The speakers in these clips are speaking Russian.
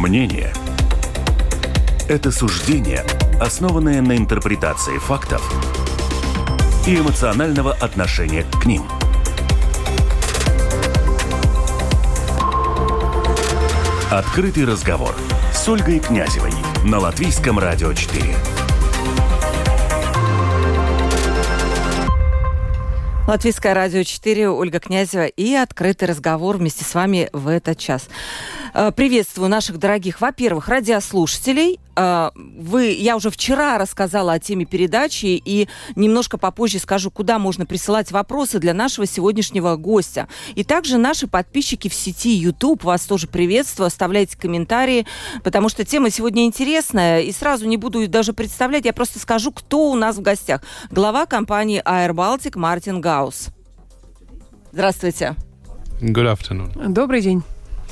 Мнение – это суждение, основанное на интерпретации фактов и эмоционального отношения к ним. Открытый разговор с Ольгой Князевой на Латвийском радио 4. Латвийское радио 4, Ольга Князева и открытый разговор вместе с вами в этот час. Приветствую наших дорогих, во-первых, радиослушателей. Я уже вчера рассказала о теме передачи и немножко попозже скажу, куда можно присылать вопросы для нашего сегодняшнего гостя. И также наши подписчики в сети YouTube, вас тоже приветствую, оставляйте комментарии, потому что тема сегодня интересная, и сразу не буду даже представлять, я просто скажу, кто у нас в гостях. Глава компании Air Baltic Мартин Гаус. Здравствуйте. Good afternoon. Добрый день.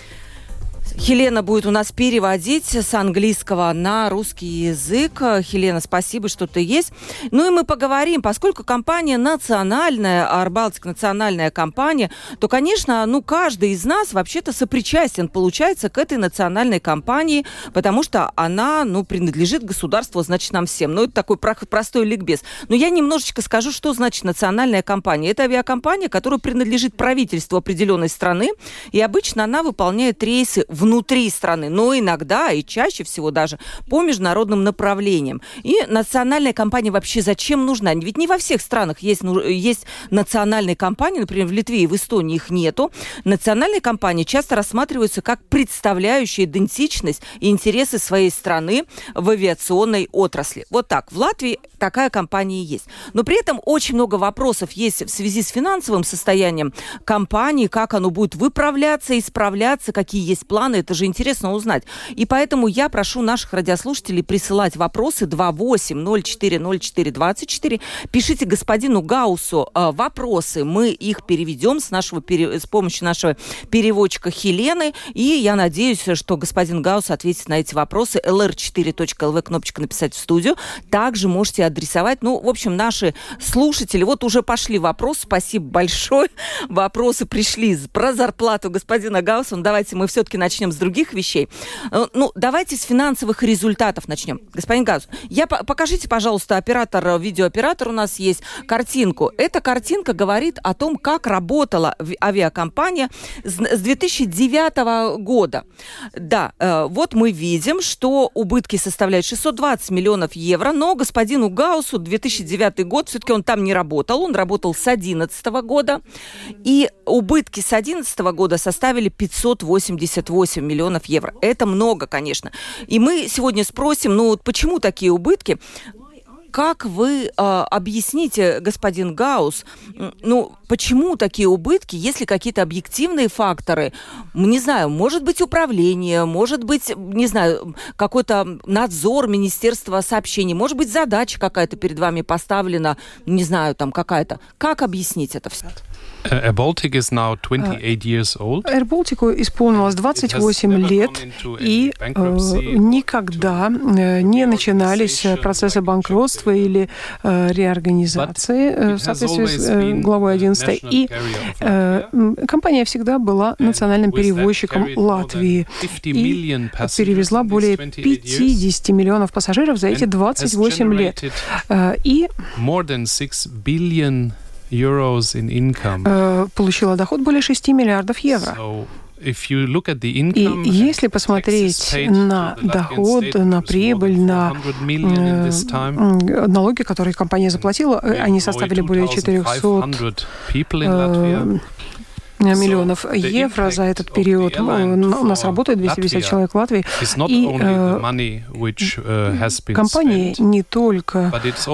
Хелена будет у нас переводить с английского на русский язык. Хелена, спасибо, что ты есть. Ну и мы поговорим, поскольку компания национальная, Air Baltic национальная компания, то, конечно, каждый из нас вообще-то сопричастен, получается, к этой национальной компании, потому что она, принадлежит государству, значит, нам всем. Это такой простой ликбез. Но я немножечко скажу, что значит национальная компания. Это авиакомпания, которая принадлежит правительству определенной страны, и обычно она выполняет рейсы внутри страны, но иногда и чаще всего даже по международным направлениям. И национальная компания вообще зачем нужна? Ведь не во всех странах есть национальные компании, например, в Литве и в Эстонии их нету. Национальные компании часто рассматриваются как представляющие идентичность и интересы своей страны в авиационной отрасли. Вот так. В Латвии такая компания есть. Но при этом очень много вопросов есть в связи с финансовым состоянием компании, как оно будет выправляться, исправляться, какие есть планы. Это же интересно узнать. И поэтому я прошу наших радиослушателей присылать вопросы 28040424. Пишите господину Гаусу вопросы. Мы их переведем с помощью нашего переводчика Хелены. И я надеюсь, что господин Гаус ответит на эти вопросы. lr4.lv, кнопочка «Написать в студию». Также можете адресовать. В общем, наши слушатели. Вот уже пошли вопросы. Спасибо большое. Вопросы пришли про зарплату господина Гауса. Давайте мы все-таки начнем с других вещей. Давайте с финансовых результатов начнем. Господин Гаус, покажите, пожалуйста, видеооператор у нас есть, картинку. Эта картинка говорит о том, как работала авиакомпания с 2009 года. Да, вот мы видим, что убытки составляют 620 миллионов евро, но господину Гаусу 2009 год, все-таки он там не работал, он работал с 2011 года, и убытки с 2011 года составили 588 миллионов евро. Это много, конечно. И мы сегодня спросим, почему такие убытки? Как вы объясните, господин Гаус, почему такие убытки, если какие-то объективные факторы, не знаю, может быть управление, может быть, не знаю, какой-то надзор Министерства сообщений, может быть задача какая-то перед вами поставлена, не знаю, там какая-то. Как объяснить это все? Air Baltic is now 28 years old. Air Baltic исполнилось 28 лет, и никогда не начинались процессы банкротства или реорганизации в соответствии с главой 11. И компания всегда была национальным перевозчиком Латвии и перевезла более 50 миллионов пассажиров за эти 28 лет. И получила доход более 6 миллиардов евро. И если посмотреть на доход, на прибыль, на налоги, которые компания заплатила, они составили более 400 миллионов евро за этот период. У нас работает 250 человек в Латвии. И компания не только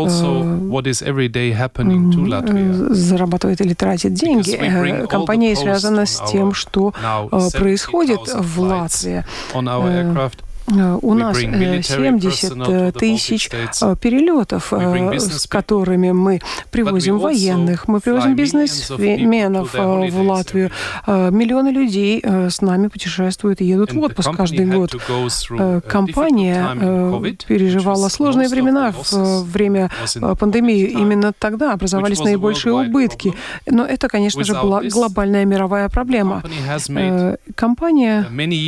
зарабатывает или тратит деньги. Компания связана с тем, что происходит в Латвии. У нас 70 тысяч перелетов, с которыми мы привозим военных, мы привозим бизнесменов в Латвию. Миллионы людей с нами путешествуют и едут в отпуск каждый год. Компания переживала сложные времена во время пандемии. Именно тогда образовались наибольшие убытки. Но это, конечно же, была глобальная мировая проблема. Компания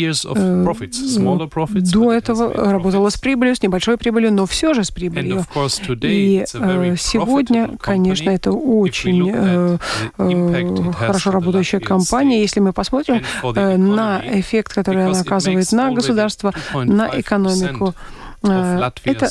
до этого работала с прибылью, с небольшой прибылью, но все же с прибылью. И сегодня, конечно, это очень хорошо работающая компания. Если мы посмотрим на эффект, который она оказывает на государство, на экономику, это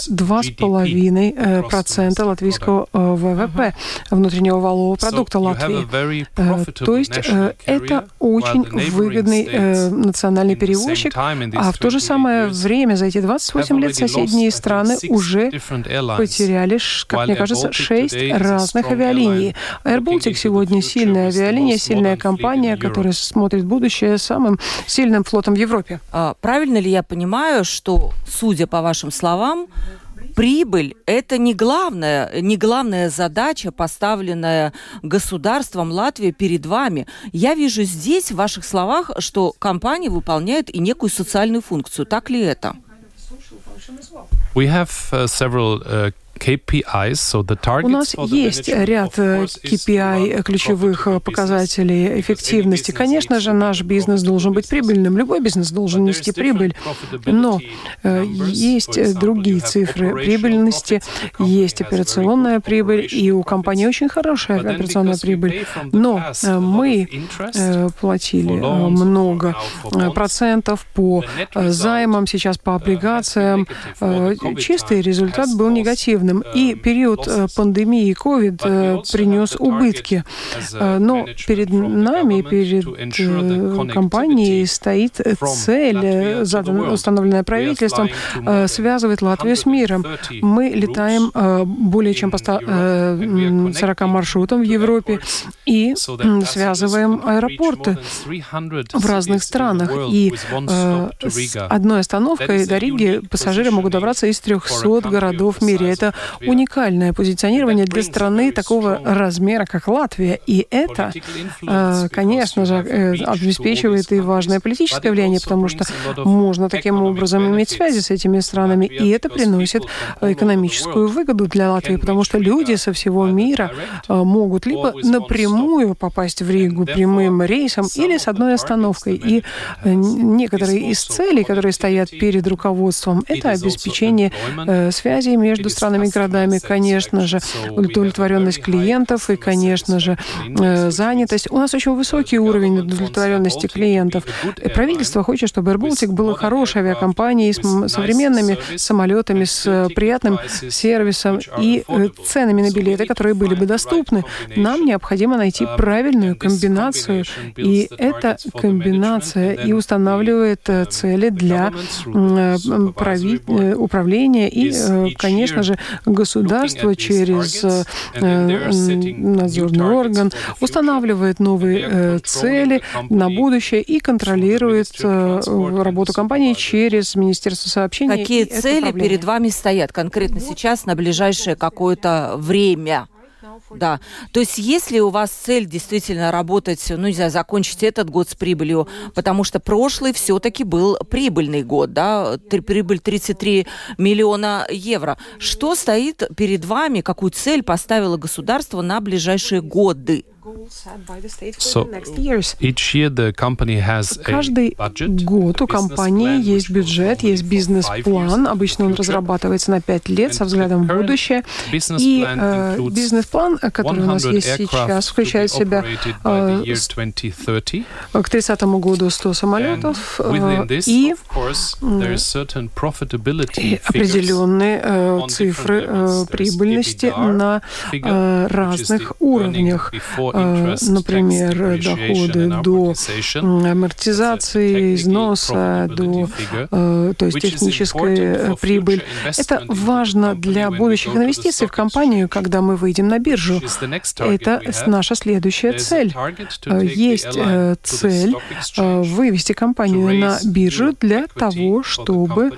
2,5% латвийского ВВП, внутреннего валового продукта Латвии. То есть это очень выгодный национальный перевозчик, а в то же самое время за эти 28 лет соседние страны уже потеряли, как мне кажется, 6 разных авиалиний. Air Baltic сегодня сильная авиалиния, сильная компания, которая смотрит будущее самым сильным флотом в Европе. Правильно ли я понимаю, что, судя по вашим словам, прибыль – это не главная задача, поставленная государством Латвии перед вами? Я вижу здесь, в ваших словах, что компания выполняет и некую социальную функцию. Так ли это? We have several KPIs, so the targets. У нас есть ряд KPI, ключевых показателей эффективности. Конечно же, наш бизнес должен быть прибыльным. Любой бизнес должен нести прибыль. Но есть другие цифры прибыльности, есть операционная прибыль, и у компании очень хорошая операционная прибыль. Но мы платили много процентов по займам, сейчас по облигациям. Чистый результат был негативным. И период пандемии COVID принес убытки. Но перед нами, перед компанией стоит цель, установленная правительством, связывать Латвию с миром. Мы летаем более чем по 40 маршрутам в Европе и связываем аэропорты в разных странах. И с одной остановкой до Риги пассажиры могут добраться из 300 городов в мире. Это уникальное позиционирование для страны такого размера, как Латвия. И это, конечно же, обеспечивает и важное политическое влияние, потому что можно таким образом иметь связи с этими странами. И это приносит экономическую выгоду для Латвии, потому что люди со всего мира могут либо напрямую попасть в Ригу прямым рейсом, или с одной остановкой. И некоторые из целей, которые стоят перед руководством, это обеспечение связей между странами и городами, конечно же, удовлетворенность клиентов и, конечно же, занятость. У нас очень высокий уровень удовлетворенности клиентов. Правительство хочет, чтобы Air Baltic была хорошей авиакомпанией с современными самолетами, с приятным сервисом и ценами на билеты, которые были бы доступны. Нам необходимо найти правильную комбинацию, и эта комбинация и устанавливает цели для управления и, конечно же, государство через надзорный орган устанавливает новые цели на будущее и контролирует работу компании через Министерство сообщений. Какие цели перед вами стоят конкретно сейчас на ближайшее какое-то время? Да. То есть если у вас цель действительно работать, закончить этот год с прибылью, потому что прошлый все-таки был прибыльный год, да, прибыль 33 миллиона евро. Что стоит перед вами, какую цель поставило государство на ближайшие годы? Каждый год у компании есть бюджет, есть бизнес-план. Обычно он разрабатывается на 5 лет со взглядом в будущее. И бизнес-план, который у нас есть сейчас, включает в себя к 30 году 100 самолетов и определенные цифры прибыльности на разных уровнях. например, доходы до амортизации, износа, то есть техническая прибыль. Это важно для будущих инвестиций в компанию, когда мы выйдем на биржу. Это наша следующая цель. Есть цель вывести компанию на биржу для того, чтобы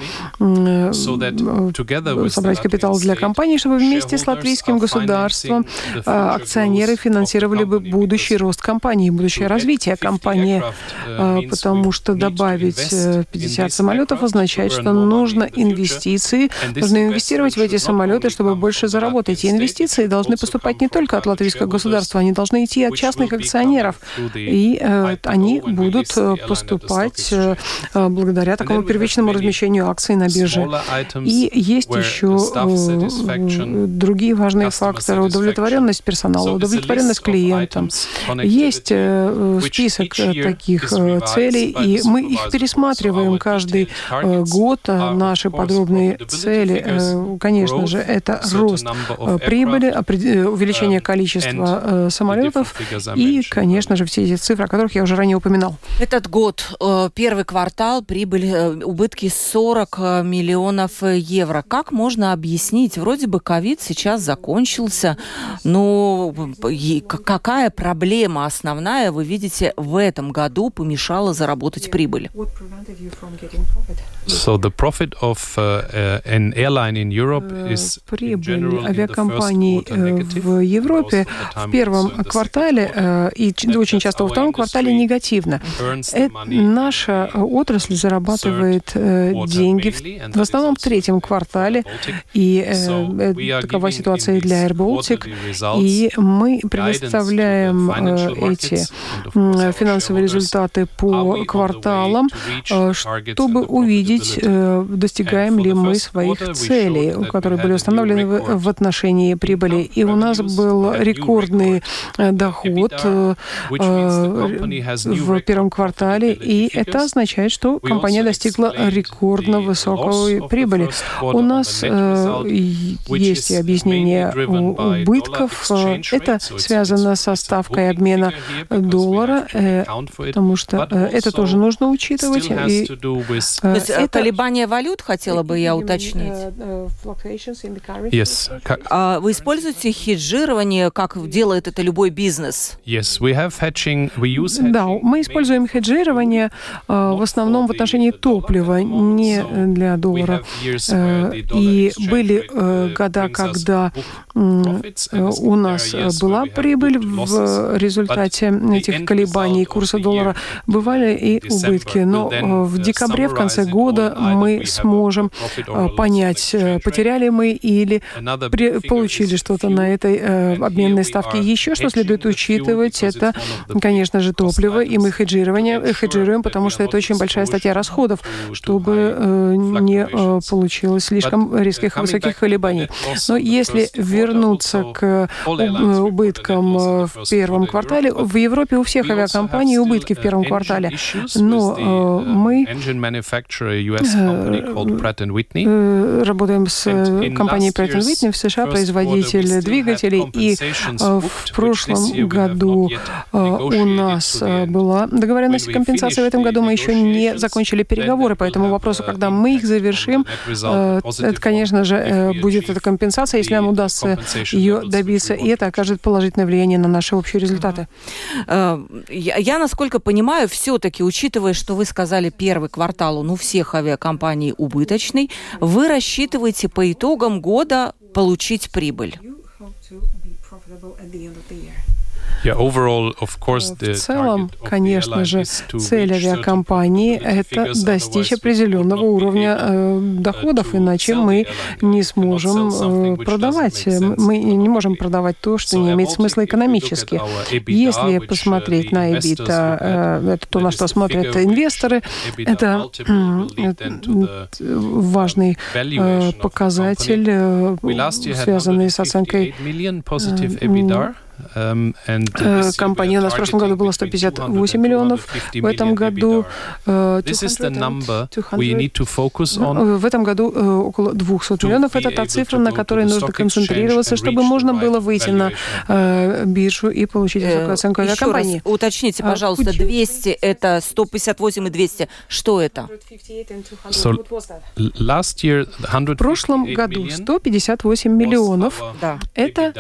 собрать капитал для компании, чтобы вместе с латвийским государством акционеры финансировали бы будущий рост компании, будущее развитие компании, потому что добавить 50 самолетов означает, что нужно инвестиции, нужно инвестировать в эти самолеты, чтобы больше заработать. И инвестиции должны поступать не только от латвийского государства, они должны идти от частных акционеров, и они будут поступать благодаря такому первичному размещению акций на бирже. И есть еще другие важные факторы: удовлетворенность персонала, удовлетворенность клиентам. Есть список таких целей, и мы их пересматриваем каждый год. Наши подробные цели, конечно же, это рост прибыли, увеличение количества самолетов и, конечно же, все эти цифры, о которых я уже ранее упоминал. Этот год, первый квартал, прибыль, убытки 40 миллионов евро. Как можно объяснить? Вроде бы ковид сейчас закончился, но какая проблема основная, вы видите, в этом году помешала заработать прибыль? So the profit of an airline in Europe is прибыль авиакомпаний в Европе в первом квартале и очень часто во втором квартале негативно. Наша отрасль зарабатывает деньги в основном в третьем квартале, и такова ситуация и для Air Baltic, и мы предоставляем эти финансовые результаты по кварталам, чтобы увидеть, достигаем ли мы своих целей, которые были установлены в отношении прибыли. И у нас был рекордный доход в первом квартале, и это означает, что компания достигла рекордно высокой прибыли. У нас есть и объяснение убытков. Это связано со ставкой обмена доллара, потому что это тоже нужно учитывать. Это колебания валют, хотела бы я уточнить. Yes. Вы используете хеджирование, как делает это любой бизнес? Yes, we have hedging. We use hedging. Да, мы используем хеджирование в основном в отношении топлива, не для доллара. И были года, когда у нас была прибыль в результате этих колебаний курса доллара. Бывали и убытки. Но в декабре, в конце года, мы сможем понять, потеряли мы или получили что-то на этой обменной ставке. Еще что следует учитывать, это, конечно же, топливо, и мы хеджируем, потому что это очень большая статья расходов, чтобы не получилось слишком резких высоких колебаний. Но если вернуться к убыткам в первом квартале, в Европе у всех авиакомпаний убытки в первом квартале, но мы работаем с компанией Pratt & Whitney в США, производитель двигателей, и в прошлом году у нас была договоренность о компенсации. В этом году мы еще не закончили переговоры по этому вопросу. Когда мы их завершим, это, конечно же, будет эта компенсация, если нам удастся ее добиться, и это окажет положительное влияние на наши общие результаты. Я, насколько понимаю, все-таки, учитывая, что вы сказали, первый квартал у всех авиакомпаний убыточный, вы рассчитываете по итогам года получить прибыль? В целом, конечно же, цель авиакомпании – это достичь определенного уровня доходов, иначе мы не сможем продавать. Мы не можем продавать то, что не имеет смысла экономически. Если посмотреть на EBITDA, это то, на что смотрят инвесторы, это важный показатель, связанный с оценкой. компании. У нас в прошлом году было 158 миллионов, в этом году 200, в этом году около 200 миллионов. Это та цифра, на которой нужно концентрироваться, чтобы можно было выйти на биржу и получить высокую оценку авиакомпании. Еще раз уточните, пожалуйста, 200 – это 158 и 200. Что это? В прошлом году 158 миллионов. Да. Это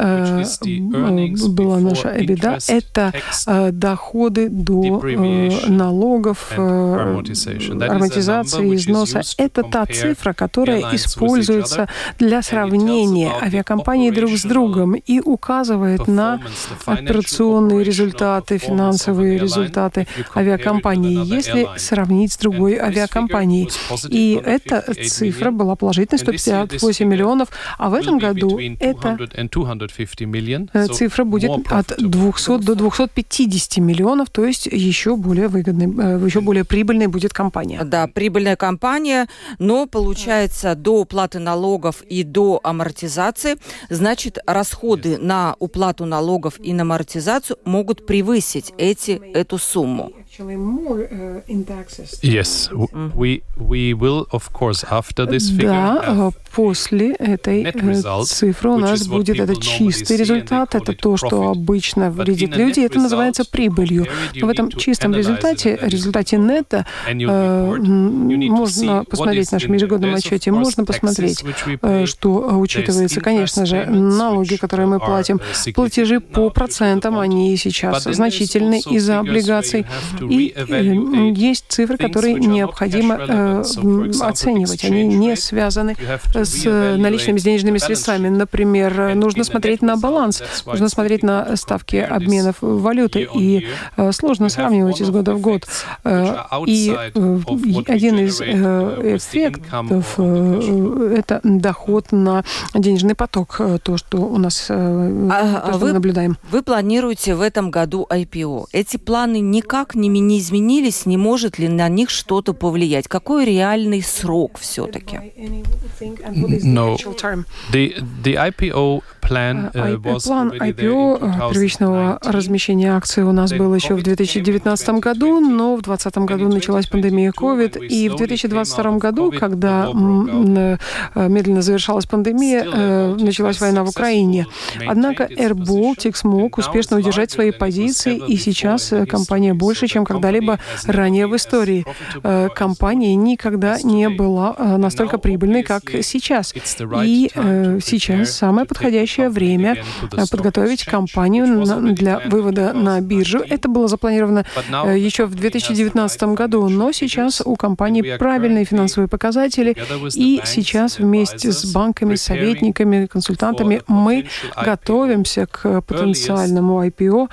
была наша EBITDA. Это доходы до налогов, амортизации, износа. Это та цифра, которая используется для сравнения авиакомпаний друг с другом и указывает на операционные результаты, финансовые результаты авиакомпании, если сравнить с другой авиакомпанией. И эта цифра была положительной, 158 миллионов, а в этом году эта цифра будет от 200 до 250 миллионов, то есть еще более выгодной, еще более прибыльной будет компания. Да, прибыльная компания, но получается до уплаты налогов и до амортизации, значит, расходы на уплату налогов и на амортизацию могут превысить эту сумму. Yes, we will, of course, after this figure. Да, после этой цифры у нас будет этот чистый результат. Это то, что обычно вредит люди. Это называется прибылью. Но в этом чистом результате нета, можно посмотреть в нашем ежегодном отчете, можно посмотреть, что учитывается, конечно же, налоги, которые мы платим, платежи по процентам, они сейчас значительны из-за облигаций. И есть цифры, которые необходимо оценивать. Они не связаны с наличными денежными средствами. Например, нужно смотреть на баланс, нужно смотреть на ставки обменов валюты. И сложно сравнивать из года в год. И один из эффектов – это доход на денежный поток, то, что у нас мы наблюдаем. Вы планируете в этом году IPO. Эти планы никак не изменились, не может ли на них что-то повлиять? Какой реальный срок все-таки? No. The IPO План IPO, первичного размещения акций, у нас был еще в 2019 году, но в 2020 году началась пандемия COVID, и в 2022 году, когда медленно завершалась пандемия, началась война в Украине. Однако Air Baltic смог успешно удержать свои позиции, и сейчас компания больше, чем когда-либо ранее в истории. Компания никогда не была настолько прибыльной, как сейчас. И сейчас самое подходящее время подготовить компанию для вывода на биржу. Это было запланировано еще в 2019 году, но сейчас у компании правильные финансовые показатели, и сейчас вместе с банками, советниками, консультантами мы готовимся к потенциальному IPO.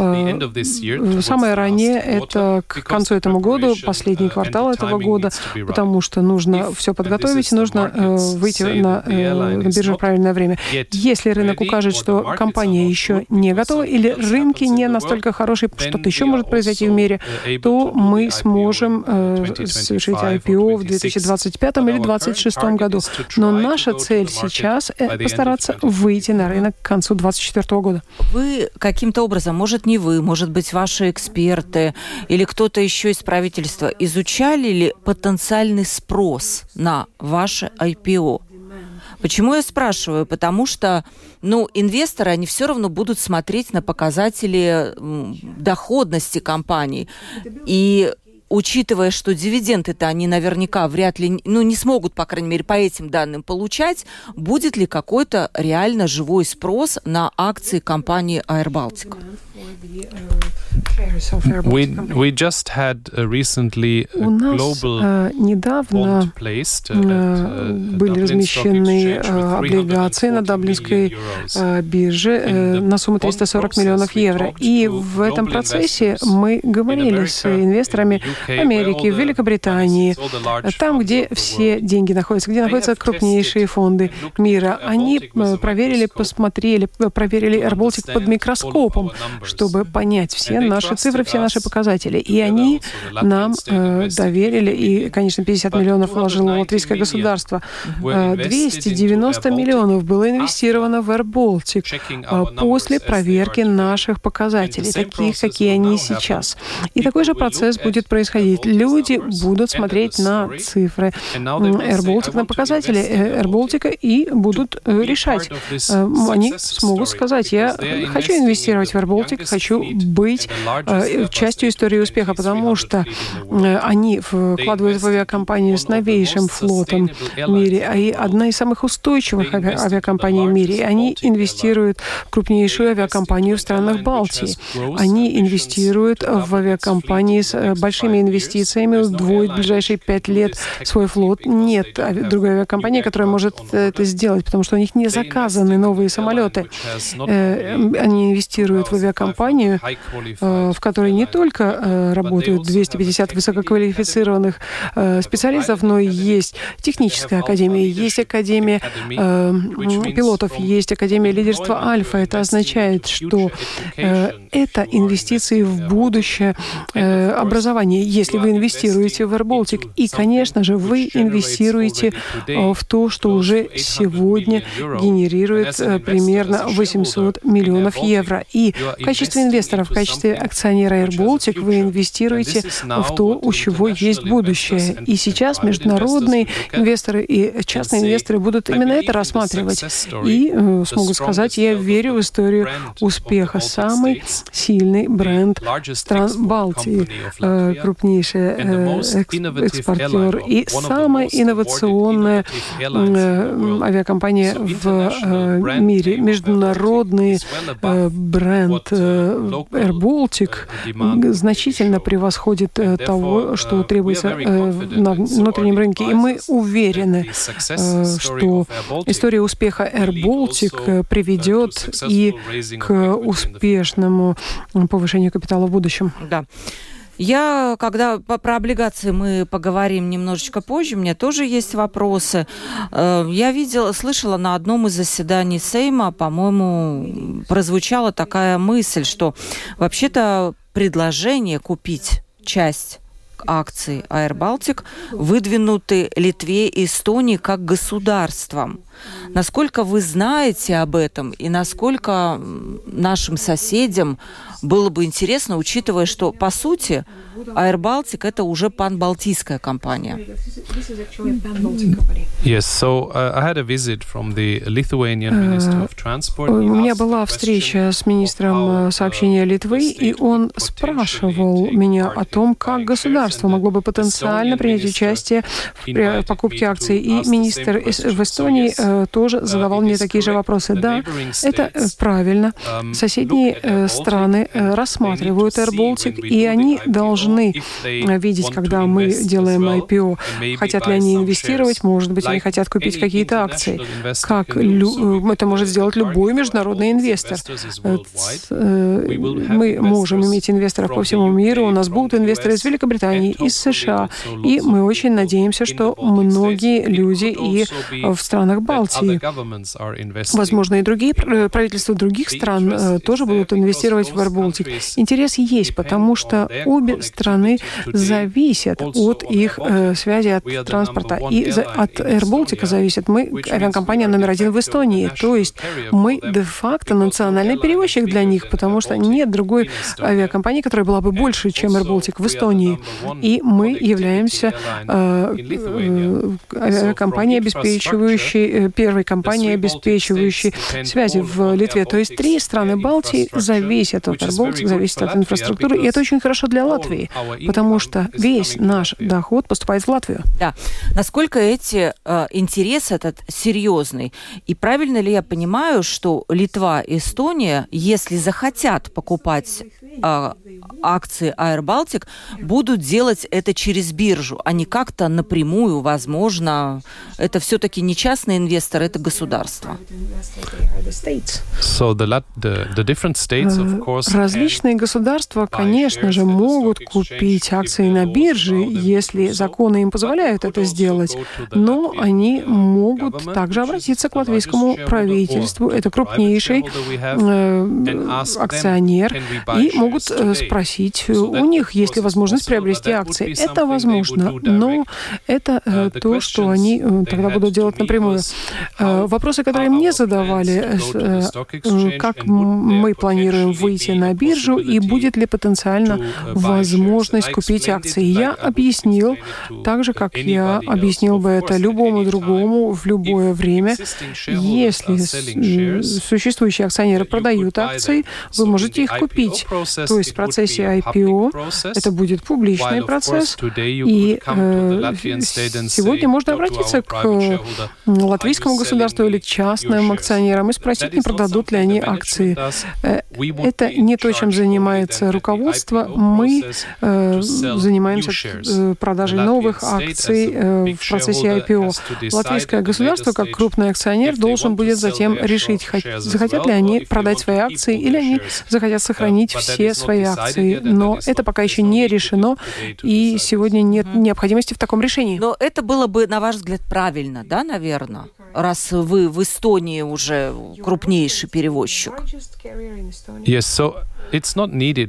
Самое раннее — это к концу этого года, последний квартал этого года, потому что нужно все подготовить, нужно выйти на биржу в правильное время. Если рынок укажет, что компания еще не готова или рынки не настолько хорошие, что-то еще может произойти в мире, то мы сможем совершить IPO в 2025 или 2026 году. Но наша цель сейчас — постараться выйти на рынок к концу 2024 года. Вы каким-то образом, может, не вы, может быть, ваши эксперты или кто-то еще из правительства изучали ли потенциальный спрос на ваше IPO? Почему я спрашиваю? Потому что, инвесторы, они все равно будут смотреть на показатели доходности компаний. И учитывая, что дивиденды-то они наверняка вряд ли, не смогут, по крайней мере, по этим данным получать, будет ли какой-то реально живой спрос на акции компании Air Baltic? We just had recently a global bond placed были размещены облигации на Дублинской бирже на сумму 340 миллионов евро. И в этом процессе мы говорили с инвесторами Америки, в Великобритании, там, где все деньги находятся, где находятся крупнейшие фонды мира. Они проверили AirBaltic под микроскопом, чтобы понять все наши цифры, все наши показатели. И они нам доверили, и, конечно, 50 миллионов вложило латвийское государство. 290 миллионов было инвестировано в AirBaltic после проверки наших показателей, таких, какие они сейчас. И такой же процесс будет происходить. Люди будут смотреть на цифры AirBaltic, на показатели AirBaltic и будут решать. Они смогут сказать: я хочу инвестировать в AirBaltic, хочу быть частью истории успеха, потому что они вкладывают в авиакомпанию с новейшим флотом в мире, и одна из самых устойчивых авиакомпаний в мире. Они инвестируют в крупнейшую авиакомпанию в странах Балтии. Они инвестируют в авиакомпании с большими инвестициями, удвоить в ближайшие 5 лет свой флот. Нет другой авиакомпании, которая может это сделать, потому что у них не заказаны новые самолеты. Они инвестируют в авиакомпанию, в которой не только работают 250 высококвалифицированных специалистов, но и есть техническая академия, есть академия пилотов, есть академия лидерства Альфа. Это означает, что это инвестиции в будущее образование, если вы инвестируете в AirBaltic. И, конечно же, вы инвестируете в то, что уже сегодня генерирует примерно 800 миллионов евро. И в качестве инвестора, в качестве акционера AirBaltic вы инвестируете в то, у чего есть будущее. И сейчас международные инвесторы и частные инвесторы будут именно это рассматривать. И смогут сказать: я верю в историю успеха. Самый сильный бренд стран Балтии, крупнейший экспортер и самая инновационная авиакомпания в мире. Международный бренд AirBaltic значительно превосходит того, что требуется на внутреннем рынке. И мы уверены, что история успеха AirBaltic приведет и к успешному повышению капитала в будущем. Да. Когда про облигации мы поговорим немножечко позже, у меня тоже есть вопросы. Я слышала на одном из заседаний Сейма, по-моему, прозвучала такая мысль, что вообще-то предложение купить часть акций AirBaltic выдвинуты Литве и Эстонии как государством. Насколько вы знаете об этом и насколько нашим соседям было бы интересно, учитывая, что, по сути, AirBaltic — это уже панбалтийская компания. Yes, so I had a visit from the Lithuanian Minister of Transport. У меня была встреча с министром сообщения Литвы, и он спрашивал меня о том, как государство могло бы потенциально принять участие в покупке акций. И министр в Эстонии тоже задавал мне такие же вопросы. Да, это правильно. Соседние страны рассматривают AirBaltic, и они должны видеть, когда мы делаем IPO, хотят ли они инвестировать, может быть, они хотят купить какие-то акции. Как это может сделать любой международный инвестор. Мы можем иметь инвесторов по всему миру, у нас будут инвесторы из Великобритании, из США, и мы очень надеемся, что многие люди и в странах Балтии, возможно, и другие правительства других стран тоже будут инвестировать в AirBaltic. Интерес есть, потому что обе страны зависят от их связи, от транспорта. И от AirBaltic зависит. Мы авиакомпания номер 1 в Эстонии. То есть мы де-факто национальный перевозчик для них, потому что нет другой авиакомпании, которая была бы больше, чем AirBaltic в Эстонии. И мы являемся авиакомпанией, обеспечивающей, первой компанией, обеспечивающей связи в Литве. То есть 3 страны Балтии зависят от AirBaltic, зависят от инфраструктуры, и это очень хорошо для Латвии, потому что весь наш доход поступает в Латвию. Да. Насколько интерес этот серьезный? И правильно ли я понимаю, что Литва и Эстония, если захотят покупать акции Air Baltic, будут делать это через биржу, а не как-то напрямую, возможно. Это все-таки не частный инвестор, это государство. Различные государства, конечно же, могут купить акции на бирже, если законы им позволяют это сделать, но они могут также обратиться к латвийскому правительству. Это крупнейший акционер, и могут спросить у них, есть ли возможность приобрести акции. Это возможно, но это то, что они тогда будут делать напрямую. Вопросы, которые мне задавали, как мы планируем выйти на биржу и будет ли потенциально возможность купить акции. Я объяснил, так же, как я объяснил бы это любому другому в любое время. Если существующие акционеры продают акции, вы можете их купить. То есть в процессе IPO это будет публичный процесс, и сегодня можно обратиться к латвийскому государству или к частным акционерам и спросить, не продадут ли они акции. Это не то, чем занимается руководство. Мы занимаемся продажей новых акций в процессе IPO. Латвийское государство, как крупный акционер, должен будет затем решить, захотят ли они продать свои акции или они захотят сохранить все свои акции. Но это пока еще не решено, и сегодня нет необходимости в таком решении. Но это было бы, на ваш взгляд, правильно, да, наверное? Раз вы в Эстонии уже крупнейший перевозчик. Это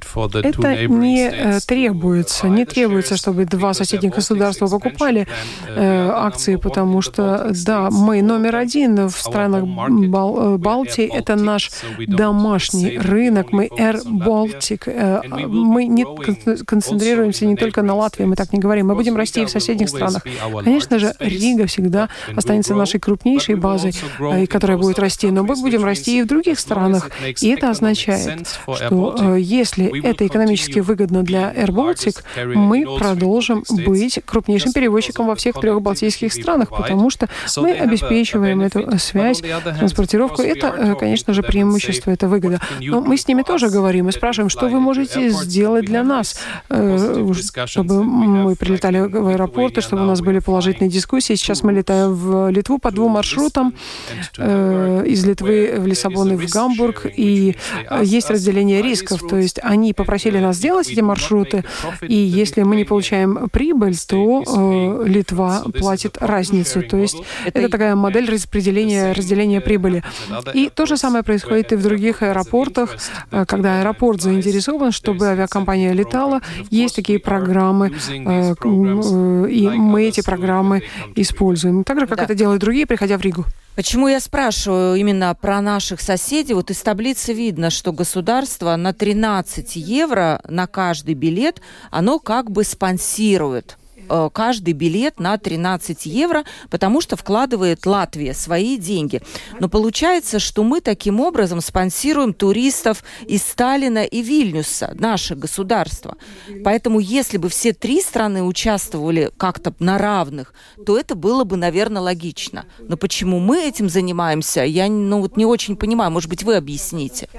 не требуется, чтобы два соседних государства покупали акции, потому что, да, мы номер один в странах Балтии, это наш домашний рынок, мы Air Baltic, мы не концентрируемся не только на Латвии, мы так не говорим, мы будем расти и в соседних странах. Конечно же, Рига всегда останется нашей крупнейшей базой, которая будет расти, но мы будем расти и в других странах, и это означает, что если это экономически выгодно для Air Baltic, мы продолжим быть крупнейшим перевозчиком во всех 3 балтийских странах, потому что мы обеспечиваем эту связь, транспортировку. Это, конечно же, преимущество, это выгода. Но мы с ними тоже говорим и спрашиваем, что вы можете сделать для нас, чтобы мы прилетали в аэропорты, чтобы у нас были положительные дискуссии. Сейчас мы летаем в Литву по 2 маршрутам, из Литвы в Лиссабон и в Гамбург, и есть разделение рисков. То есть они попросили нас сделать эти маршруты, и если мы не получаем прибыль, то Литва платит разницу. То есть это такая модель разделения прибыли. И то же самое происходит и в других аэропортах. Когда аэропорт заинтересован, чтобы авиакомпания летала, есть такие программы, и мы эти программы используем. Так же, как это делают другие, приходя в Ригу. Почему я спрашиваю именно про наших соседей? Вот из таблицы видно, что государство на 13 евро на каждый билет, оно как бы спонсирует каждый билет на 13 евро, потому что вкладывает Латвия свои деньги. Но получается, что мы таким образом спонсируем туристов из Таллина и Вильнюса, наше государство. Поэтому если бы все 3 страны участвовали как-то на равных, то это было бы, наверное, логично. Но почему мы этим занимаемся, я не очень понимаю. Может быть, вы объясните.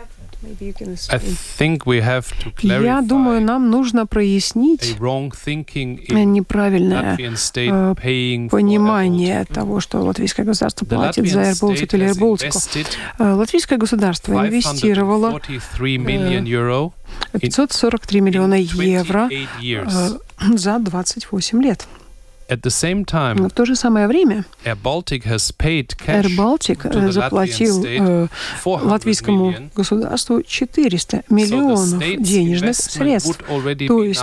Я думаю, нам нужно прояснить неправильное понимание того, что латвийское государство платит за Air Baltic или Air Baltic. Латвийское государство инвестировало 543 миллиона евро за 28 лет. Но в то же самое время Air Baltic заплатил латвийскому государству 400 миллионов денежных средств. То есть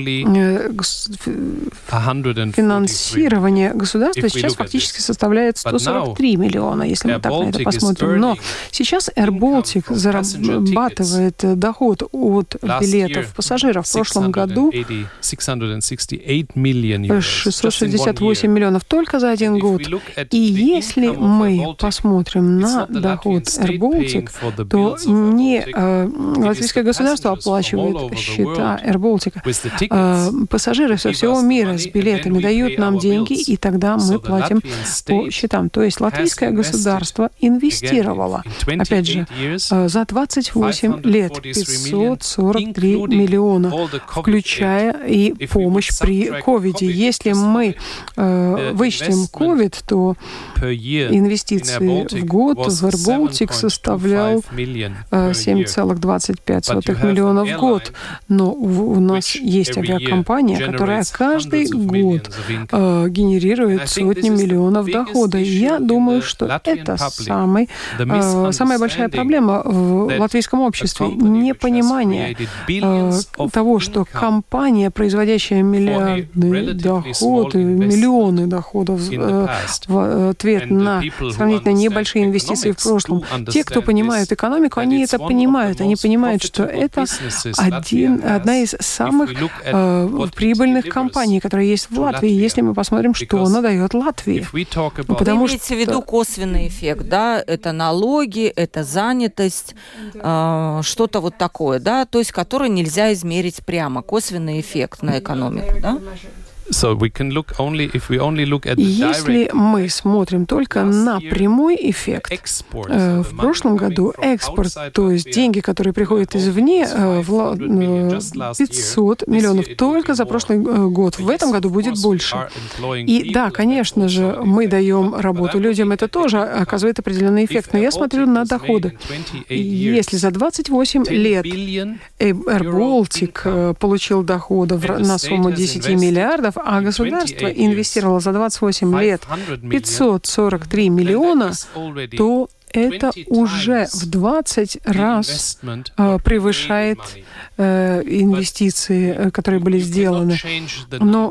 финансирование государства сейчас фактически составляет 143 миллиона, если мы так на это посмотрим. Но сейчас Air Baltic зарабатывает доход от билетов пассажиров. В прошлом году 668 768 миллионов только за один год. И если мы посмотрим на доход AirBaltic, то не латвийское государство оплачивает счета AirBaltic. Пассажиры со всего мира с билетами дают нам деньги, и тогда мы платим по счетам. То есть латвийское государство инвестировало, опять же, за 28 лет 543 миллиона, включая и помощь при ковиде. Если мы вычтем ковид, то инвестиции в год в AirBaltic составлял 7,25 миллиона в год. Но у нас есть авиакомпания, которая каждый год генерирует сотни миллионов дохода. И я думаю, что это самая большая проблема в латвийском обществе. Непонимание того, что компания, производящая миллиарды доходов, миллионы доходов в ответ на сравнительно небольшие инвестиции в прошлом. Те, кто понимает экономику, они это понимают. Они понимают, что это одна из самых прибыльных компаний, которая есть в Латвии, если мы посмотрим, что она дает Латвии. Потому что имеется в виду косвенный эффект, да? Это налоги, это занятость, что-то вот такое, да? То есть, который нельзя измерить прямо, косвенный эффект на экономику, да? Если мы смотрим только на прямой эффект, в прошлом году экспорт, то есть деньги, которые приходят извне, 500 миллионов только за прошлый год. В этом году будет больше. И да, конечно же, мы даем работу людям, это тоже оказывает определенный эффект. Но я смотрю на доходы. Если за 28 лет AirBaltic получил доходов на сумму 10 миллиардов, а государство инвестировало за 28 лет 543 миллиона, то это уже в 20 раз превышает инвестиции, которые были сделаны. Но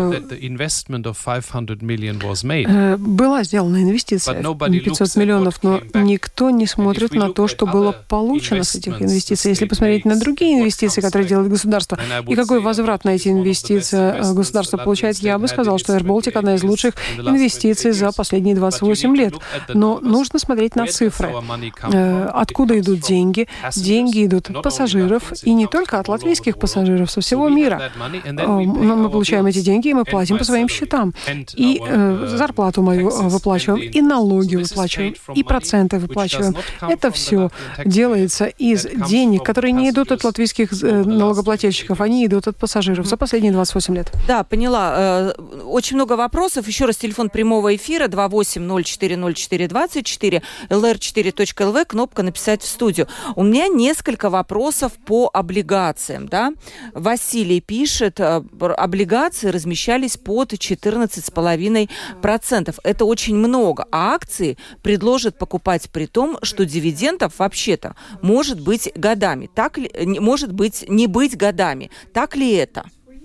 была сделана инвестиция в 500 миллионов, но никто не смотрит на то, что было получено с этих инвестиций. Если посмотреть на другие инвестиции, которые делает государство, и какой возврат на эти инвестиции государство получает, я бы сказал, что AirBaltic – одна из лучших инвестиций за последние 28 лет. Но нужно смотреть на цифры. Откуда идут деньги? Деньги идут от пассажиров, и не только от латвийских пассажиров, со всего мира. Мы получаем эти деньги, и мы платим по своим счетам. И зарплату мою выплачиваем, и налоги выплачиваем, и проценты выплачиваем. Это все делается из денег, которые не идут от латвийских налогоплательщиков, они идут от пассажиров за последние 28 лет. Да, поняла. Очень много вопросов. Еще раз, телефон прямого эфира 28040424, lr4.lv, кнопка «Написать в студию». У меня несколько вопросов по облигациям. Да? Василий пишет, облигации размещались под 14,5%. Это очень много. А акции предложат покупать при том, что дивидендов вообще-то может быть годами. Так ли, может быть не быть годами. Так ли это?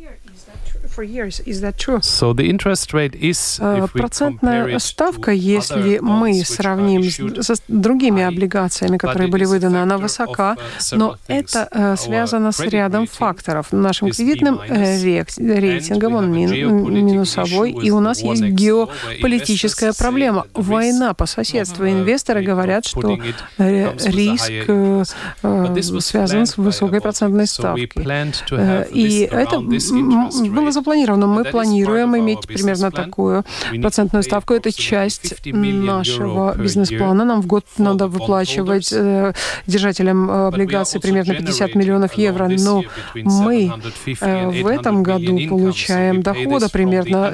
Процентная ставка, если мы сравним с другими облигациями, которые были выданы, она высока, но это связано с рядом факторов. Нашим кредитным рейтингом он минусовой, и у нас есть геополитическая проблема. Война по соседству. Инвесторы говорят, что риск связан с высокой процентной ставкой. И это было запланировано. Мы планируем иметь примерно такую процентную ставку. Это часть нашего бизнес-плана. Нам в год надо выплачивать держателям облигаций примерно 50 миллионов евро. Но мы в этом году получаем дохода примерно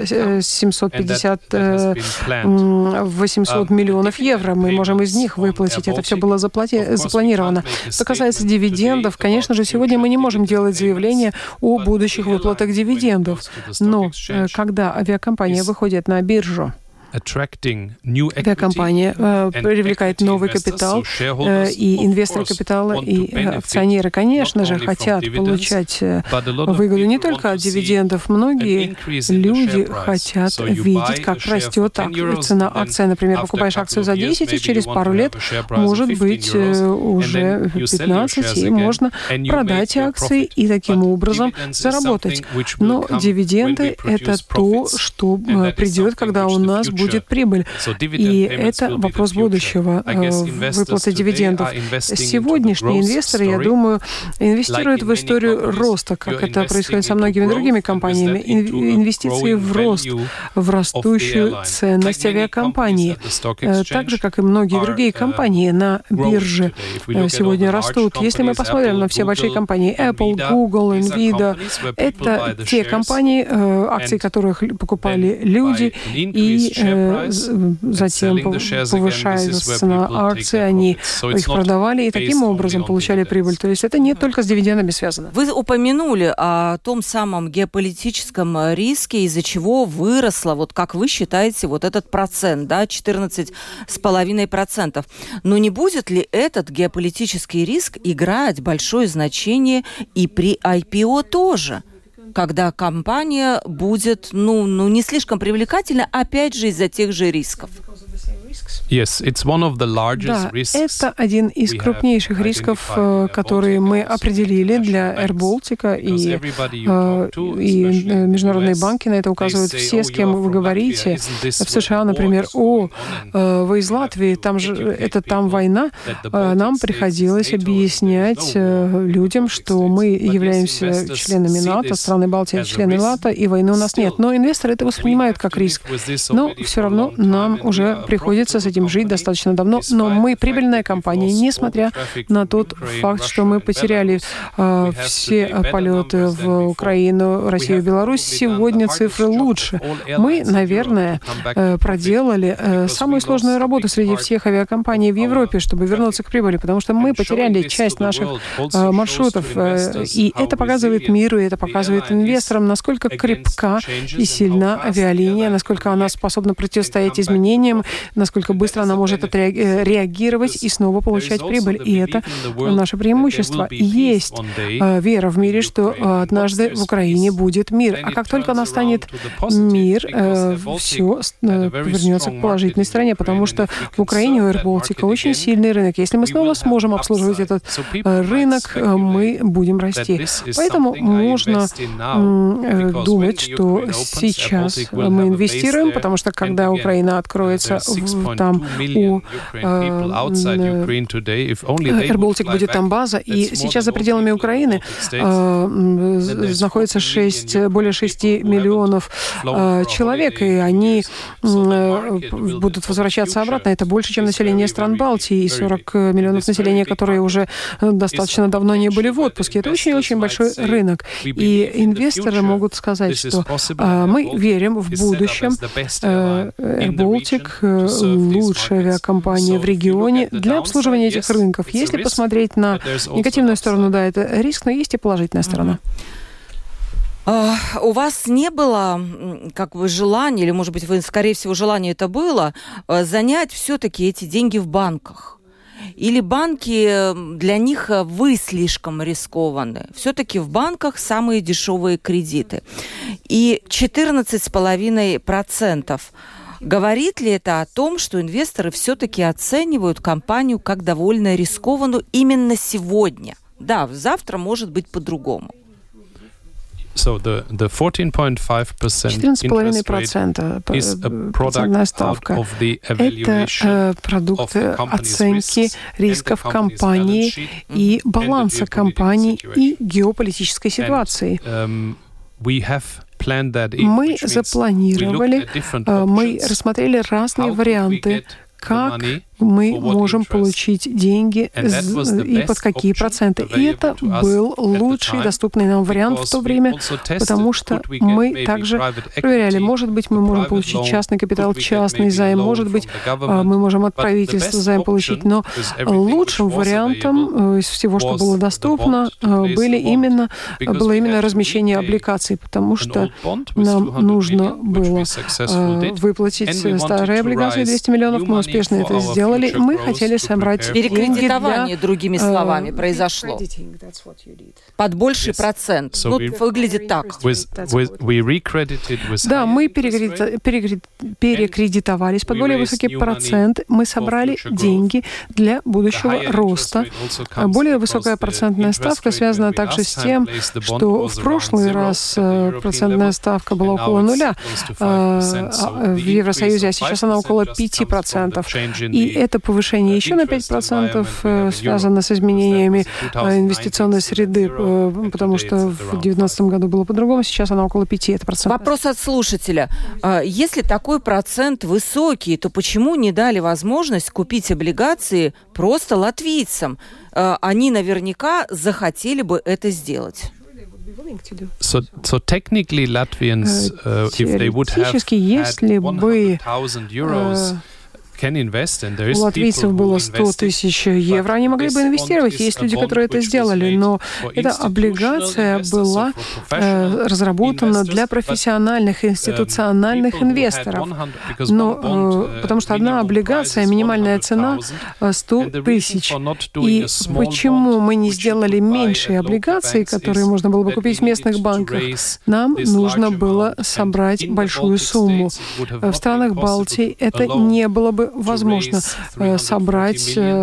750-800 миллионов евро. Мы можем из них выплатить. Это все было запланировано. Что касается дивидендов, конечно же, сегодня мы не можем делать заявление о будущих выплатах дивидендов. Но когда авиакомпания выходит на биржу, авиакомпания привлекает новый капитал, и инвесторы капитала, и акционеры, конечно же, хотят получать выгоду не только от дивидендов. Многие люди хотят видеть, как растет цена акции. Например, покупаешь акцию за 10, и через пару лет, может быть, уже 15, и можно продать акции и таким образом заработать. Но дивиденды — это то, что придет, когда у нас будет прибыль. И это вопрос будущего, выплаты дивидендов. Сегодняшние инвесторы, я думаю, инвестируют в историю роста, как это происходит со многими другими компаниями. Инвестиции в рост, в растущую ценность авиакомпании. Так же, как и многие другие компании на бирже сегодня растут. Если мы посмотрим на все большие компании, Apple, Google, Nvidia, это те компании, акции которых покупали люди, и затем повышается цена акций, они их продавали и таким образом получали прибыль. То есть это не только с дивидендами связано. Вы упомянули о том самом геополитическом риске, из-за чего выросло, вот как вы считаете, вот этот процент, да, 14,5%. Но не будет ли этот геополитический риск играть большое значение и при IPO тоже, когда компания будет, не слишком привлекательна, опять же, из-за тех же рисков? Да, это один из крупнейших рисков, которые мы определили для AirBaltic, и международные банки на это указывают. Все, с кем вы говорите, в США, например, вы из Латвии, там война, нам приходилось объяснять людям, что мы являемся членами НАТО, страны Балтии члены НАТО, и войны у нас нет. Но инвесторы это воспринимают как риск. Но все равно нам уже приходится с этим жить достаточно давно, но мы прибыльная компания, несмотря на тот факт, что мы потеряли все полеты в Украину, Россию, Беларусь. Сегодня цифры лучше. Мы, наверное, проделали самую сложную работу среди всех авиакомпаний в Европе, чтобы вернуться к прибыли, потому что мы потеряли часть наших маршрутов. И это показывает миру, и это показывает инвесторам, насколько крепка и сильна авиалиния, насколько она способна противостоять изменениям, насколько быстро она может реагировать и снова получать прибыль. И это наше преимущество. Есть вера в мире, что однажды в Украине будет мир. А как только настанет мир, все повернется к положительной стороне, потому что в Украине у AirBaltic очень сильный рынок. Если мы снова сможем обслуживать этот рынок, мы будем расти. Поэтому можно думать, что сейчас мы инвестируем, потому что когда Украина откроется, там у AirBaltic будет там база, и сейчас за пределами Украины находится более 6 миллионов человек, и они будут возвращаться обратно. Это больше, чем население стран Балтии, и 40 миллионов населения, которые уже достаточно давно не были в отпуске. Это очень-очень большой рынок. И инвесторы могут сказать, что мы верим в будущем. AirBaltic лучшая авиакомпания в регионе для обслуживания этих рынков. Если посмотреть на негативную сторону, да, это риск, но есть и положительная сторона. У вас не было желания, или, может быть, скорее всего, желание это было, занять все-таки эти деньги в банках? Или банки, для них вы слишком рискованы? Все-таки в банках самые дешевые кредиты. И 14,5%. Говорит ли это о том, что инвесторы все-таки оценивают компанию как довольно рискованную именно сегодня? Да, завтра может быть по-другому. 14,5% процентная ставка – это продукт оценки рисков компании и баланса компании и геополитической ситуации. Мы запланировали, мы рассмотрели разные варианты, как мы можем получить деньги и под какие проценты. И это был лучший доступный нам вариант в то время, потому что мы также проверяли, может быть, мы можем получить частный капитал, частный займ, может быть, мы можем от правительства займ получить, но лучшим вариантом из всего, что было доступно, было именно размещение облигаций, потому что нам нужно было выплатить старые облигации 200 миллионов, мы успешно это сделали. Мы хотели собрать перекредитование, другими словами, произошло. Под больший процент. Ну, выглядит так. Да, мы перекредитовались под более высокий процент. Мы собрали деньги для будущего роста. Более высокая процентная ставка связана также с тем, что в прошлый раз процентная ставка была около нуля в Евросоюзе, а сейчас она около 5%. И это повышение еще на 5% связано с изменениями инвестиционной среды, потому что в 2019 году было по-другому, сейчас она около 5%. Вопрос от слушателя. Если такой процент высокий, то почему не дали возможность купить облигации просто латвийцам? Они наверняка захотели бы это сделать. So technically Latvians, if they would have had 100,000 euros, у латвийцев было 100 тысяч евро, они могли бы инвестировать. Есть люди, которые это сделали, но эта облигация была разработана для профессиональных институциональных инвесторов. Но, потому что одна облигация, минимальная цена 100 тысяч. И почему мы не сделали меньшие облигации, которые можно было бы купить в местных банках? Нам нужно было собрать большую сумму. В странах Балтии это не было бы возможно собрать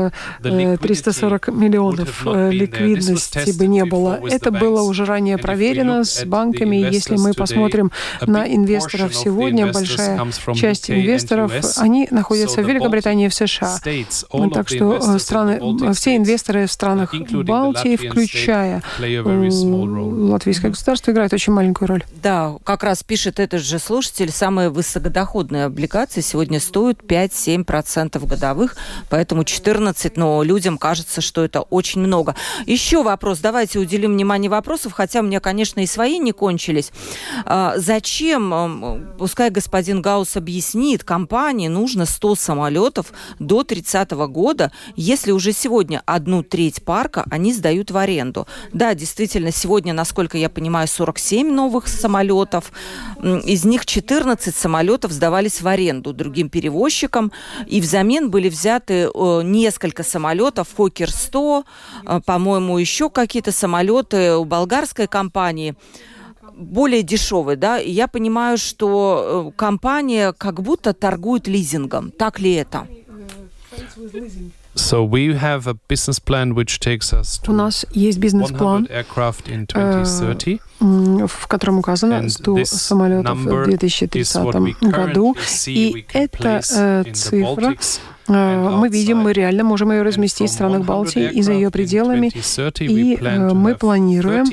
340 миллионов ликвидности бы не было. Это было уже ранее проверено с банками. Если мы посмотрим на инвесторов сегодня, большая часть инвесторов, они находятся в Великобритании и в США. Так что все инвесторы в странах Балтии, включая латвийское государство, играют очень маленькую роль. Да, как раз пишет этот же слушатель, самые высокодоходные облигации сегодня стоят 5-7% годовых, поэтому 14, но людям кажется, что это очень много. Еще вопрос, давайте уделим внимание вопросов, хотя у меня, конечно, и свои не кончились. Зачем, пускай господин Гаус объяснит, компании нужно 100 самолетов до 30 года, если уже сегодня 1/3 парка они сдают в аренду? Да, действительно, сегодня, насколько я понимаю, 47 новых самолетов, из них 14 самолетов сдавались в аренду другим перевозчикам, и взамен были взяты несколько самолетов, Фоккер-100, по-моему, еще какие-то самолеты у болгарской компании, более дешевые, да, и я понимаю, что компания как будто торгует лизингом. Так ли это? So we have a business plan which takes us to у нас есть бизнес-план, в котором указано 100 самолетов в 2030 году. И эта цифра, мы видим, мы реально можем ее разместить в странах Балтии и за ее пределами. И мы планируем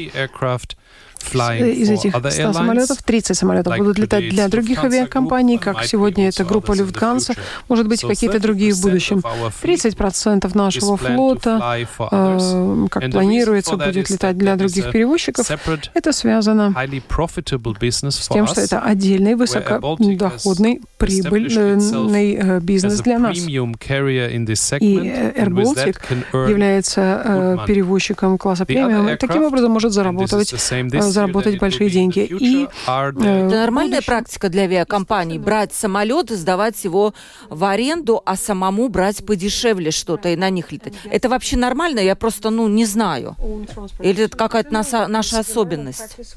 из этих 100 самолетов 30 самолетов будут летать для других авиакомпаний, как сегодня это группа Люфтганза, может быть, какие-то другие в будущем. 30% нашего флота, как планируется, будет летать для других перевозчиков. Это связано с тем, что это отдельный высокодоходный прибыльный бизнес для нас. И Air Baltic является перевозчиком класса премиум и таким образом может заработать большие деньги. И это нормальная практика для авиакомпаний — брать самолет и сдавать его в аренду, а самому брать подешевле что-то и на них летать. Это вообще нормально? Я просто, не знаю. Или это какая-то наша особенность? В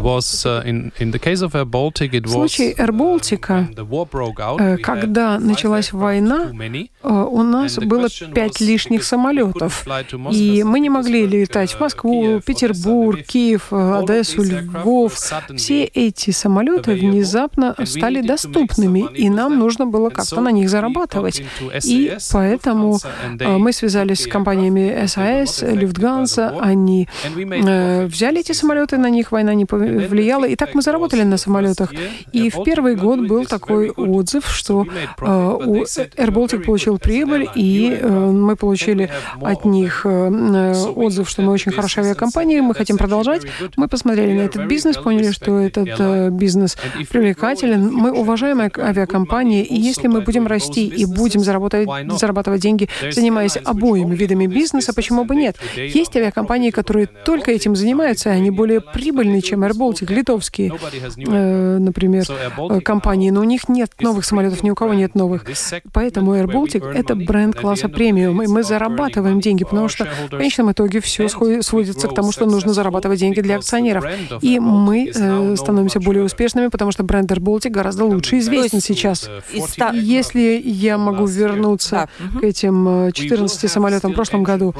случае Air Baltic, когда началась война, у нас было 5 лишних самолетов. И мы не могли летать в Москву, Петербург, Киев, Одессу, Одессу, Львов. Все эти самолеты внезапно стали доступными, и нам нужно было как-то на них зарабатывать. И поэтому мы связались с компаниями САС, Люфтганза, они взяли эти самолеты, на них война не повлияла, и так мы заработали на самолетах. И в первый год был такой отзыв, что AirBaltic получил прибыль, и мы получили от них отзыв, что мы очень хорошая авиакомпания, мы хотим продолжать. Мы посмотрели на этот бизнес, поняли, что этот бизнес привлекателен. Мы уважаемая авиакомпания, и если мы будем расти и будем зарабатывать деньги, занимаясь обоими видами бизнеса, почему бы нет? Есть авиакомпании, которые только этим занимаются, и они более прибыльные, чем AirBaltic, литовские, например, компании, но у них нет новых самолетов, ни у кого нет новых. Поэтому AirBaltic — это бренд класса премиум, и мы зарабатываем деньги, потому что в конечном итоге все сводится к тому, что нужно зарабатывать деньги для акционеров. И мы становимся более успешными, потому что бренд AirBaltic гораздо лучше известен сейчас. Если я могу вернуться к этим 14 самолетам в прошлом году,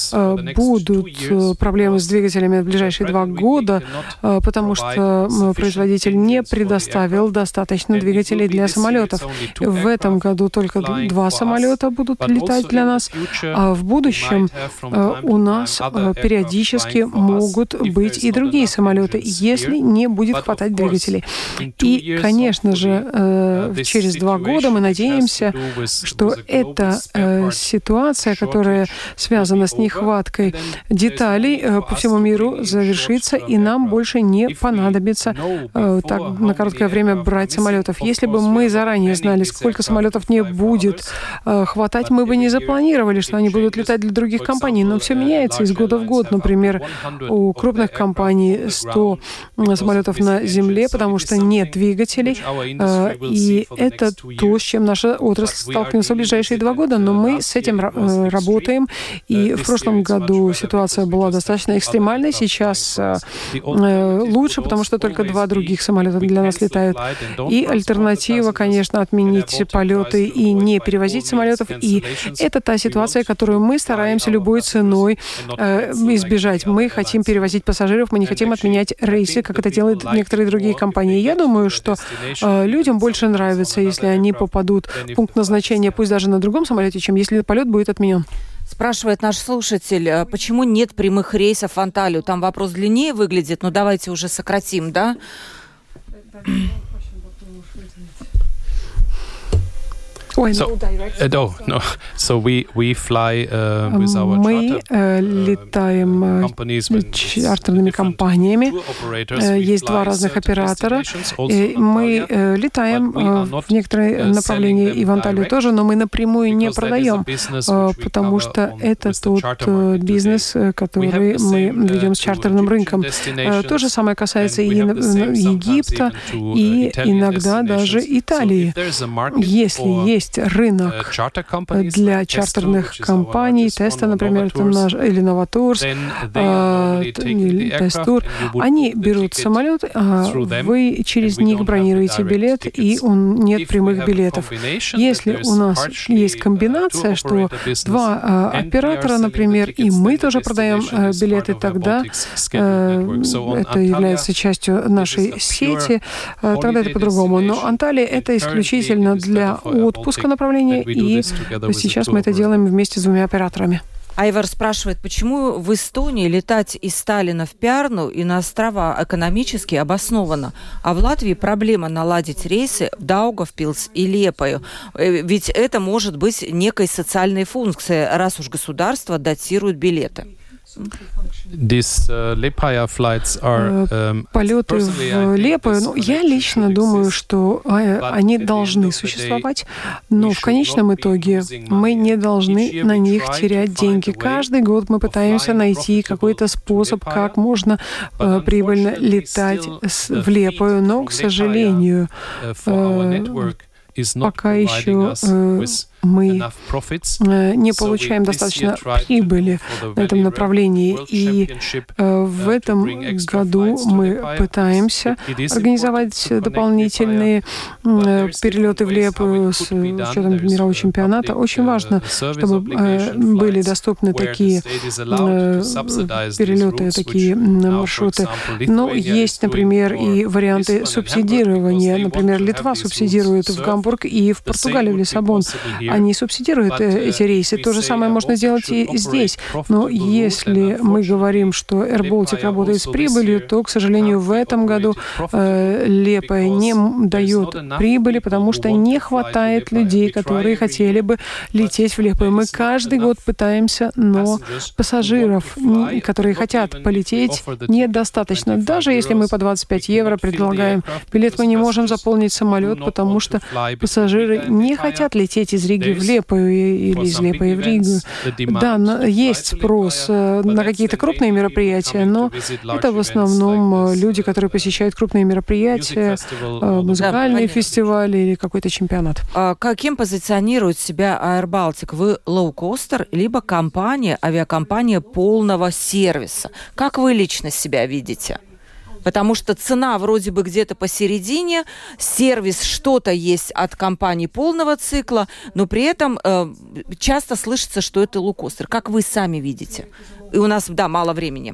будут проблемы с двигателями в ближайшие 2 года, потому что производитель не предоставил достаточно двигателей для самолетов. В этом году только 2 самолета будут летать для нас, а в будущем у нас периодически могут быть и другие самолеты, если не будет хватать двигателей. И, конечно же, через 2 года мы надеемся, что эта ситуация, которая связана с нехваткой деталей по всему миру, завершится, и нам больше не понадобится так на короткое время брать самолетов. Если бы мы заранее знали, сколько самолетов не будет хватать, мы бы не запланировали, что они будут летать для других компаний. Но все меняется из года в год. Например, у крупных компаний 100 самолетов на земле, потому что нет двигателей. И это то, с чем наша отрасль столкнется в ближайшие 2 года. Но мы с этим работаем. И в прошлом году ситуация была достаточно экстремальной. Сейчас лучше, потому что только 2 других самолета для нас летают. И альтернатива, конечно, отменить полеты и не перевозить самолетов. И это та ситуация, которую мы стараемся любой ценой избежать. Мы хотим перевозить пассажиров, мы не хотим отменять рейсы, как это делают некоторые другие компании. Я думаю, что людям больше нравится, если они попадут в пункт назначения, пусть даже на другом самолете, чем если полет будет отменен. Спрашивает наш слушатель, почему нет прямых рейсов в Анталию? Там вопрос длиннее выглядит, но давайте уже сократим, да? Мы летаем чартерными компаниями. Есть 2 разных оператора. Мы летаем в некоторые направления и в Анталию тоже, но мы напрямую не продаем, потому что это тот бизнес, который мы ведем с чартерным рынком. То же самое касается и Египта, и иногда даже Италии. Если есть рынок для чартерных компаний, Теста, например, или Новатурс, или Тестур, они берут самолет, а вы через них бронируете билет, и нет прямых билетов. Если у нас есть комбинация, что 2 оператора, например, и мы тоже продаем билеты, тогда это является частью нашей сети, тогда это по-другому. Но Анталия — это исключительно для отпуска направления, и сейчас мы это делаем вместе с 2 операторами. Айвар спрашивает, почему в Эстонии летать из Таллина в Пярну и на острова экономически обосновано, а в Латвии проблема наладить рейсы в Даугавпилс и Лиепаю. Ведь это может быть некой социальной функцией, раз уж государство датирует билеты. Полеты в Лиепаю, я лично думаю, что они должны существовать, но в конечном итоге мы не должны на них терять деньги. Каждый год мы пытаемся найти какой-то способ, как можно прибыльно летать в Лиепаю, но, к сожалению, пока еще мы не получаем достаточно прибыли в этом направлении. И в этом году мы пытаемся организовать дополнительные перелеты в Лепую с учетом мирового чемпионата. Очень важно, чтобы были доступны такие перелеты, такие маршруты. Но есть, например, и варианты субсидирования. Например, Литва субсидирует в Гамбург и в Португалию, в Лиссабон. Они субсидируют эти рейсы. То же самое можно сделать и здесь. Но если мы говорим, что Air Baltic работает с прибылью, то, к сожалению, в этом году Лепая не дает прибыли, потому что не хватает людей, которые хотели бы лететь в Лепую. Мы каждый год пытаемся, но пассажиров, которые хотят полететь, недостаточно. Даже если мы по 25 евро предлагаем билет, мы не можем заполнить самолет, потому что пассажиры не хотят лететь из Риги в Лепую или из Лепоя в Ригу. Да, есть спрос на какие-то крупные мероприятия, но это в основном люди, которые посещают крупные мероприятия, музыкальные фестивали или какой-то чемпионат. Каким позиционирует себя Air Baltic? Вы лоукостер, либо авиакомпания полного сервиса? Как вы лично себя видите? Потому что цена вроде бы где-то посередине, сервис что-то есть от компании полного цикла, но при этом часто слышится, что это лоукостер. Как вы сами видите? И у нас, мало времени.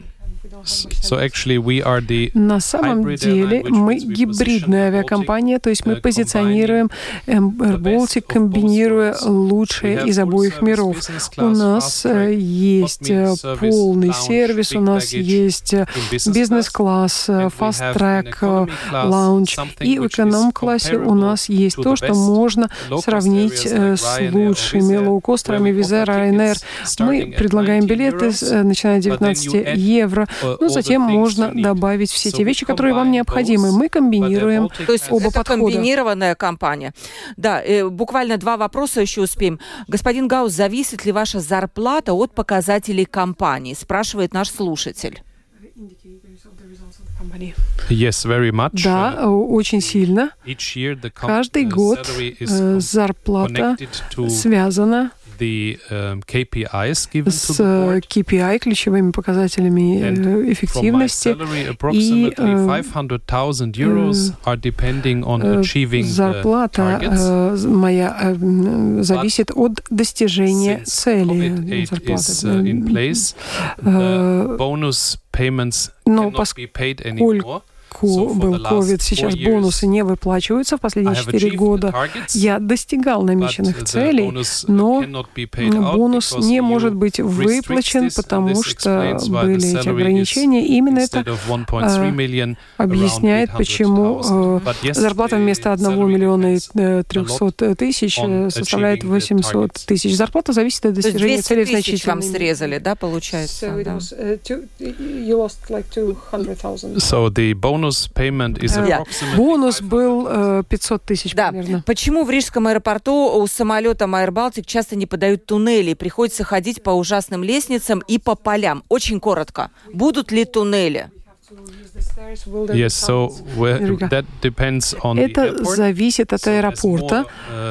На самом деле мы гибридная авиакомпания, то есть мы позиционируем Air Baltic, комбинируя лучшее из обоих миров. У нас есть полный сервис, у нас есть бизнес-класс, фаст-трек, лаунж, и в эконом-классе у нас есть то, что можно сравнить с лучшими лоукостерами Wizz Air, Ryanair. Мы предлагаем билеты, начиная с 19 евро, но затем можно добавить все те вещи, которые вам необходимы. Мы комбинируем то есть оба это подхода. Комбинированная компания. Да, буквально 2 вопроса еще успеем. Господин Гаус, зависит ли ваша зарплата от показателей компании? Спрашивает наш слушатель. Yes, very much. Да, очень сильно. Каждый год зарплата связана с KPI, ключевыми показателями эффективности, и зарплата моя зависит от достижения цели зарплаты. Но поскольку был COVID, сейчас бонусы не выплачиваются. В последние 4 года я достигал намеченных целей, но бонус не может быть выплачен, потому что были эти ограничения. И именно это объясняет, почему зарплата вместо 1 300 000 составляет 800 000. Зарплата зависит от достижения целей в значительной мере. Вам срезали, да, получается? Бонус был 500 тысяч примерно. Почему в Рижском аэропорту у самолета Air Baltic часто не подают туннели? Приходится ходить по ужасным лестницам и по полям. Очень коротко. Будут ли туннели? Это зависит от аэропорта.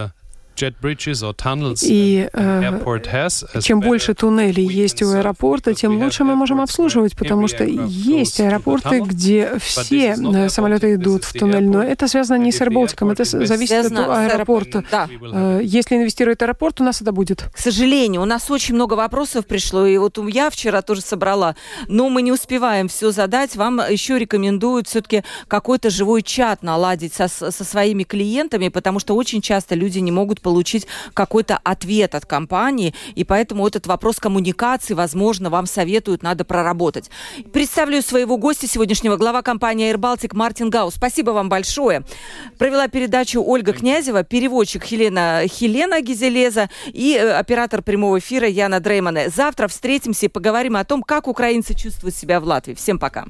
И чем больше туннелей есть у аэропорта, тем лучше мы можем обслуживать, потому что есть аэропорты, где все самолеты идут в туннель, но это связано не с Air Baltic, это зависит от аэропорта. Да. Если инвестирует аэропорт, у нас это будет. К сожалению, у нас очень много вопросов пришло, и вот я вчера тоже собрала, но мы не успеваем все задать. Вам еще рекомендуют все-таки какой-то живой чат наладить со своими клиентами, потому что очень часто люди не могут получить какой-то ответ от компании, и поэтому этот вопрос коммуникации, возможно, вам советуют, надо проработать. Представлю своего гостя сегодняшнего, глава компании Air Baltic Мартин Гаус. Спасибо вам большое. Провела передачу Ольга Князева, переводчик Хелена Гизелеза и оператор прямого эфира Яна Дреймане. Завтра встретимся и поговорим о том, как украинцы чувствуют себя в Латвии. Всем пока.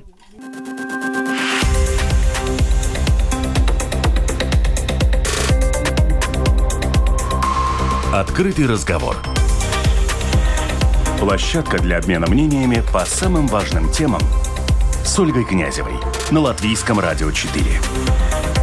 Открытый разговор. Площадка для обмена мнениями по самым важным темам с Ольгой Князевой на Латвийском радио 4.